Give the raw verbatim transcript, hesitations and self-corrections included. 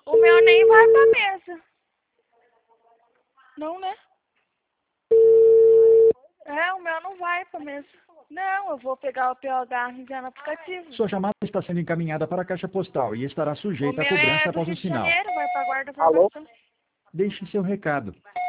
O meu nem vai pra mesa. Não, né? É, o meu não vai pra mesa. Não, eu vou pegar o P H e enviar no aplicativo. Sua chamada está sendo encaminhada para a caixa postal e estará O sujeita a meu é cobrança do após o Rio de sinal. Janeiro, vai pra guarda Alô? informação. Deixe seu recado.